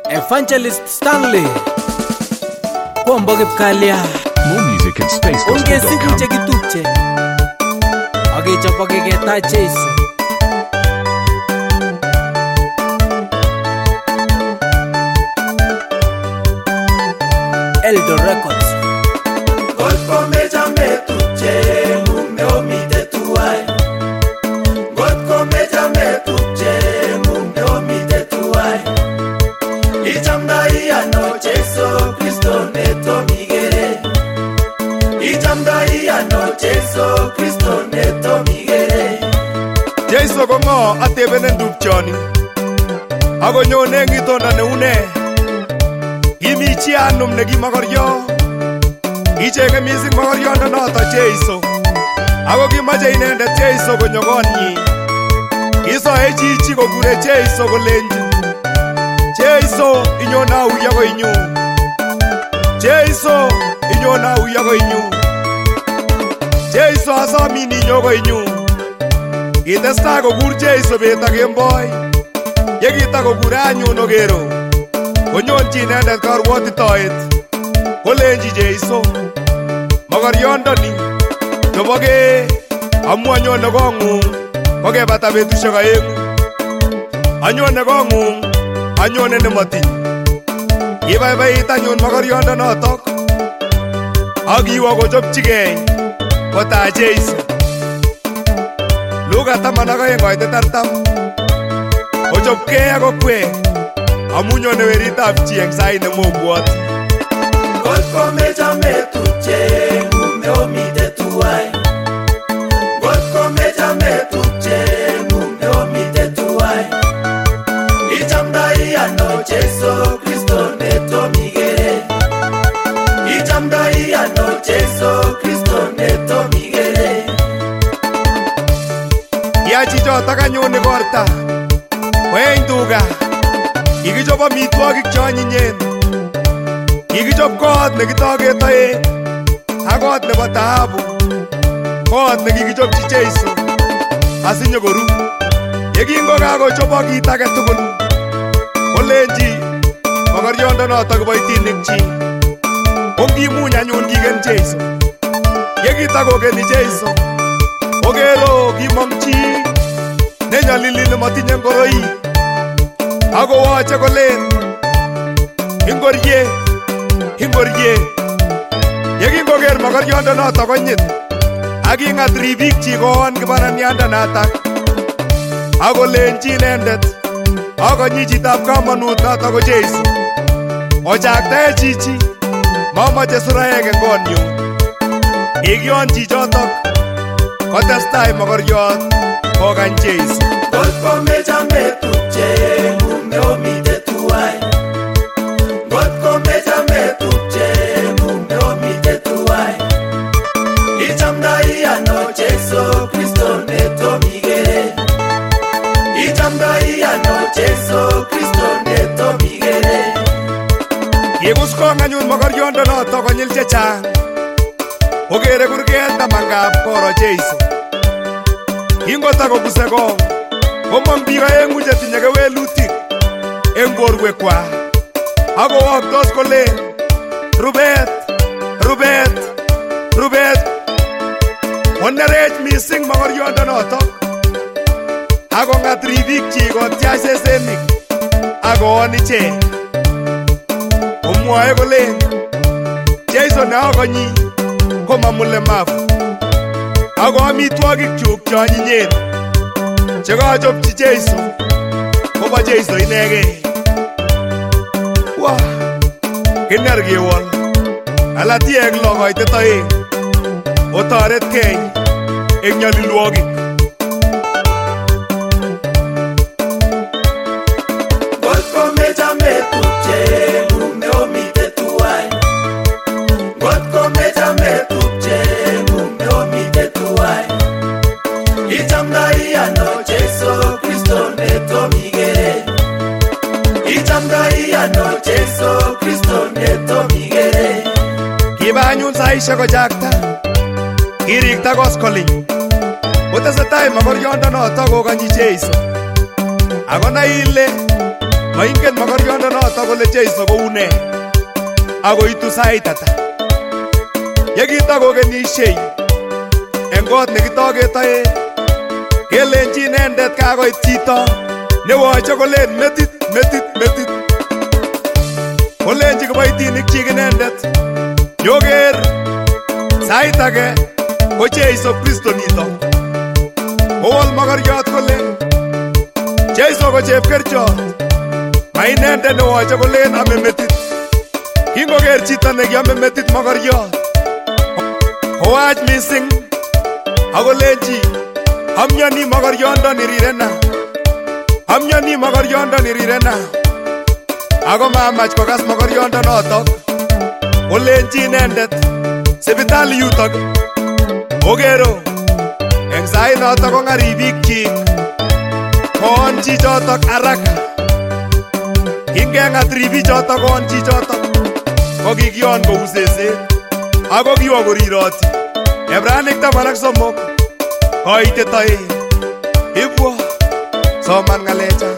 Evangelist Stanley Kwombo Kipkalya. More music at spacegospel.com. Ungesiku chekitupche akechop akeketa Jesu. Eldo Records. Godko meja metupche mume omite tuwai. Godko meja metupche mume omite tuwai. Ichamda iya no Jesu Kristo neto migere. Ichamda iya no Jesu Kristo neto migere. Jesu ko ngo atebenen dupchoni. Ako nyone ngitonda neune. Imi chi anum nekimakoryo. Ichenge mising makoryondo noto Jesu. Ako kimache inendet Jesu konyo konyi. Kisoe chichi kokure Jesu kolenji, Jesu inyona uya koinyu. Jesu inyona uya koinyu. Jesu asomin inyo koinyu. Kitestai kokur Jesu bet ak kemboi. Yekitokokure anyun okero, konyonchi inendet karwotitoet. Kolenji Jesu, mokoryondoni choboke amu anyone kong'ung kokebata betusiek aeng'u. Anyone kong'ung, anyone nemotiny. Kibaibait anyun mokoriondonotok akiwo kochopchigei kotach Jesu. Luka 12:40 kochopkei ak okwek amu nyone weritab chi eng sait nemobwoti. Godko meja metupche mume omite tuwai. Godko meja metupche mume omite tuwai. Ichamda iya no Jesu Kristo neto migere. Ichamda iya no Jesu Kristo neto migere. Ya chichotok anyun ikorta koeny tuga. Kikichop amitwogik cheonyinyen. Kikichop kot nekitoke toek ak kot nebo taabu. Kot nekikichopchi Jesu asinyokoru. Yekingokakochobok kit age tugul, kolenji mokoriondonotok kiboitinikchi ongimuny anyun kigen Jesu. Yekitakokeni Jesu, okero kimong chi nenyolili nemotinye ngoroik akowoche kolen, ingoriet, ingoriet. Yekingoker mokoriondonotok konyit aking'at ribikchi koon kibaraniandonatak akolenji inendet akonyi chitab kamonut notok ko Jesu, ochaktae chichi momoche suraek eng konyu. Kikion chichotok kotestai mokoriot kokany Jesu. Godko meja metupche mume omite tuwai. Godko meja metupche mume omite tuwai. Ichamda iya no Jesu Kristo neto migere. Ichamda iya no Jesu Kristo neto migere. Kikuskong anyun mokoriondonotok konyil chechang. Okere kurget tamangab koro Jesu. Kingotokobuse kong, komong biik aeng'u chetinye kewelutik eng borwekwak akowoktos kolen, rubet, rubet, rubet. Konerech mising mokoriondonotok akong'at ribikchi kotyach sesenik akoon ichek. Komwoe kolen, Jesu ne akonyi ko mamulemavu, ako amitwogikyuk cheonyinyen chekachopchi Jesu kobo Jesu inegei. Wah, kiner kewol Galatiek 6:2 otoretkei eng nyolilwogik. Godko meja metupche mume omite tuwai. Godko meja metupche mume omite tuwai. Ichamda iya no Jesu Kristo neto migere. Ichamda iya no Jesu Kristo neto migere. Kiba anyun saishek kochakta, kirikta koskoling, kotesetai mokoriondonotok kokanyi Jesu. Ako nai ile Moingen mokoriondonoto kole Jeiso koune akoitu sait ata. Yekitokokenisyei eng kot nekitoketoe kelenji inendet kakoit chito newoche kolen metit. Kolenji kiboitinikchik inendet nyoker sait age ko Jeiso Kristo nito. Kowol mokoriot kole Jeiso ko chepkerchot, ma inendet newoche kolen ame metit. Kingoker chito nekiame metit mokoriot kowach mising akolenji amyoni mokoriondoni rirena, amyoni mokoriondoni rirena. Ako mamach kokas mokoriondonotok kolenji inendet sipitali yutok okero eng sait notok ko ng'ari biikchik koon chichotok haraka. Kingeng'at ribichotok koon chichotok ko kikion kou seset ako kiwo koriroti. Ebranik 13 koitet 2. Ibwo soman ng'alecha.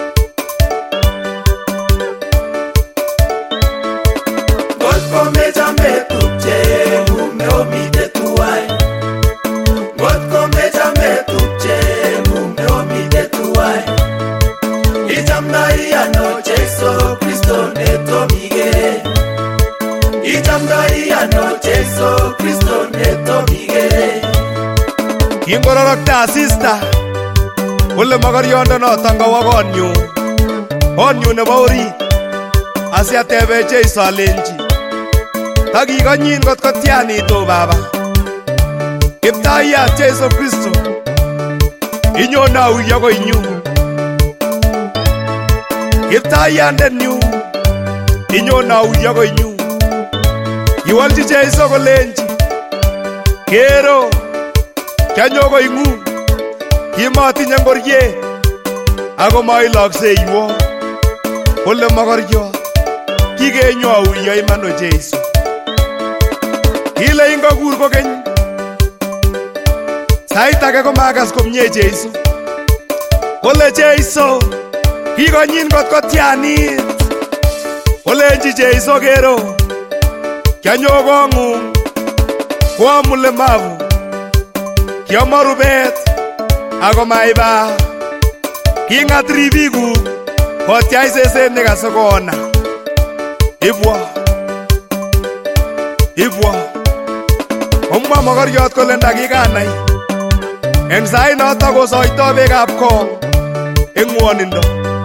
Komechame tupche ngume omite tuwai. Ngot komechame tupche ngume omite tuwai. Ichamdai ano Jeiso Kristo netomigere. Ichamdai ano Jeiso Kristo netomigere. Kingororokta asista kole mokoriondonoto kowo konyu nebo orit asiatebe Jeiso alenji takikonyin kot kotianito baba. Kiptaiyat Jeiso Kristo inyon auyo koinyu. Kiptaiyandenyu inyon auyo koinyu. Iwolchi Jeiso kolenji kero kianyo koing'ung, kimatinye ngoriet ako mailokseiwo. Kole mokoriot kikenyo auyo iman o Jeiso. Kile ingokur kokeny sait age komakas komye Jeiso. Kole Jeiso kikonyin kot kotianit. Kolenji Jeiso kero kianyo kong'ung koa mulemavu, kiamo rubet ako maiba. King'at ribikuk kotiach seset nekase koona. Ibwa omwa mokoriot kole ndakikanai eng sait notok kosoito bekab kong eng ng'wonindo.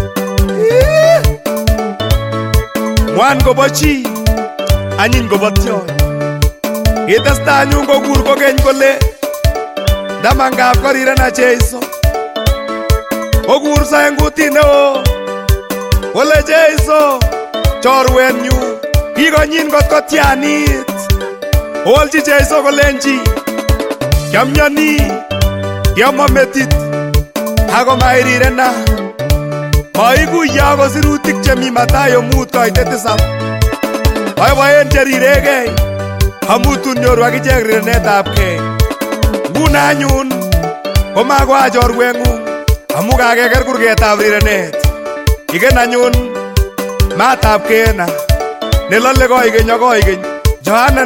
Ng'wan kobo chi, anyiny kobo tiony. Kitestai anyun kokur kokeny kole ndamangab korirena Jeiso. Kokurso eng kutit neo kole Jeiso chorwenyu kikonyin kot kotianit. Owolchi Jeiso kolenji kiamyoni, kiamo metit ako mairirena. Maikuye ako sirutik chemi Mathayo 5:7. Boiboen cherirekei amu tun nyoru akichek rirenetabkei. Nguni anyun komakoa chorweng'ung amu kakeker kurgetab rirenet. Igen anyun matab keena nelole koikeny ak koikeny. Johana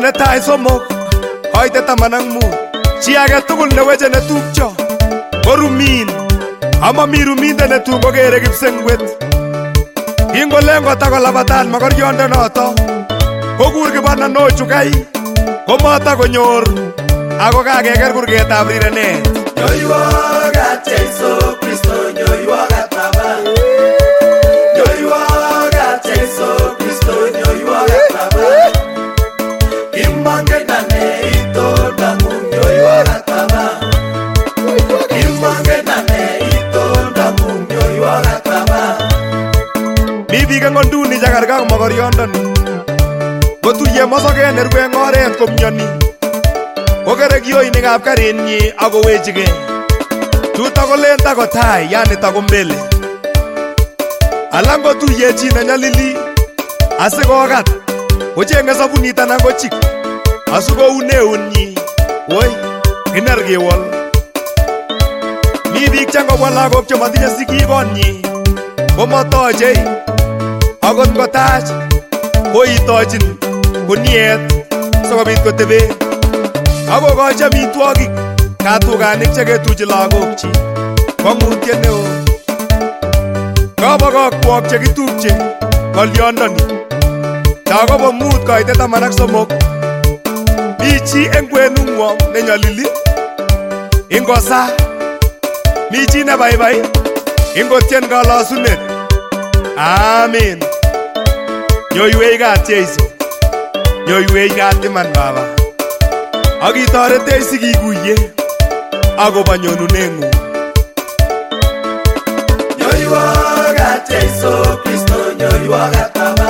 1:3. Chi age tugul neweche netupcho korumin amami ruminde netun kokere kipsengwet. Kingolen kotakolapatan mokoriondonoto kokur kibananochukai komatakonyor ako kakeker kurgetab rirenet. Nyoiwokat Jeiso Kristo, nyoiwokat Baba. Nyoiwokat Jeiso Kristo, nyoiwokat Baba. Imangen ane itondang'ung, nyoiwokat Baba. Imangen ane itondang'ung, nyoiwokat Baba. Mi biik eng ng'onduni chekarkak mokoriondoni. Kotuye mosoket nerue eng oret komyoni, kokere kioinikab karinyi akowechigei. Tuto kolen takotai, yani tako mbele. Alan kotuye chi nenyalili asikokat kochenge sabunit anan ko chik asikoune eunyi. Woi kiner kewol. Mi biik chengobwa lagok chematinye sigik konyi komotochei akot ngotach koitochin kuniet sikobit kotebee akokochi amitwogik katukanik cheketuchi lagokchi kwang'utiet neo. Kabokokwok chekitupche ng'olyondoni Yakobo 5:13. Mi chi eng kwenung'wong nenyolili ingosa, mi chi nebaibai ingotien kalosunet. Amen. Nyoiwech kat Jeiso, nyoiwech kat iman Baba, akitoretech sikikuye akobo nyonuneng'ung. Nyoiwok kat Jeiso Kristo, nyoiwok kat Baba,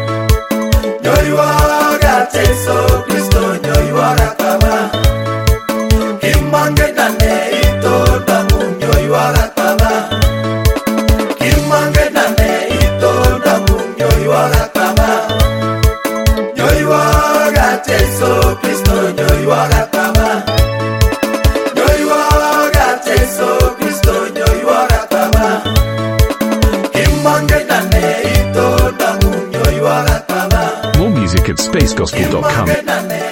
nyoiwok kat Jeiso Kristo, nyoiwok kat Baba. Kimangen ane itondang'ung, nyoiwok kat Baba. Kimangen ane itondang'ung, nyoiwok kat Baba. Nyoiwok kat Jeiso Kristo, nyoiwok kat Baba. Nyoiwok kat Jeiso Kristo, nyoiwok kat Baba. Kimangen ane itondang'ung, nyoiwok kat Baba. More music at spacegospel.com. Kimangen ane